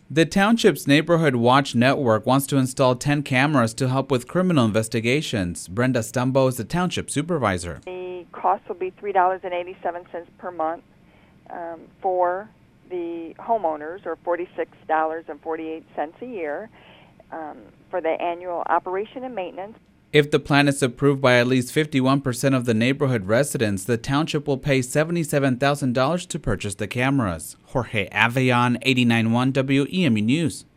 The township's Neighborhood Watch Network wants to install 10 cameras to help with criminal investigations. Brenda Stumbo is the township supervisor. The cost will be $3.87 per month for the homeowners, or $46.48 a year for the annual operation and maintenance. If the plan is approved by at least 51% of the neighborhood residents, the township will pay $77,000 to purchase the cameras. Jorge Aveillon, 89.1 WEMU News.